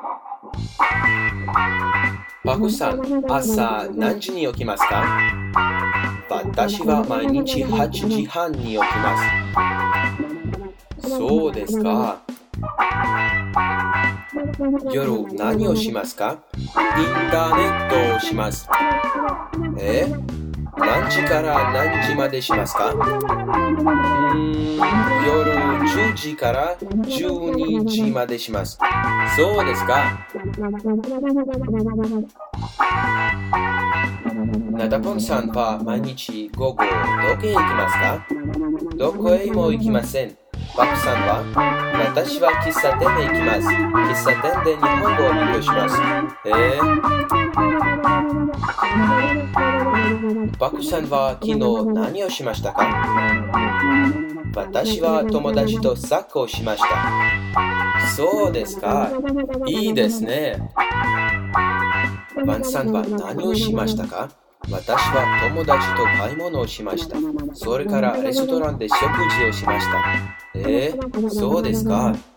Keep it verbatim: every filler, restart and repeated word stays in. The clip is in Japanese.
パクさん、朝何時に起きますか？私は毎日はちじはんに起きます。そうですか。夜何をしますか？インターネットをします。え？何時から何時までしますか？うーん、夜じゅうじからじゅうにじまでします。そうですか。ナダポンさんは毎日午後どこへ行きますか？どこへも行きません。パクさんは、私は喫茶店へ行きます。喫茶店で日本語を勉強します。えー、パクさんは昨日何をしましたか？私は友達とサッカーをしました。そうですか。いいですね。バンさんは何をしましたか？私は友達と買い物をしました。それからレストランで食事をしました。えー、そうですか。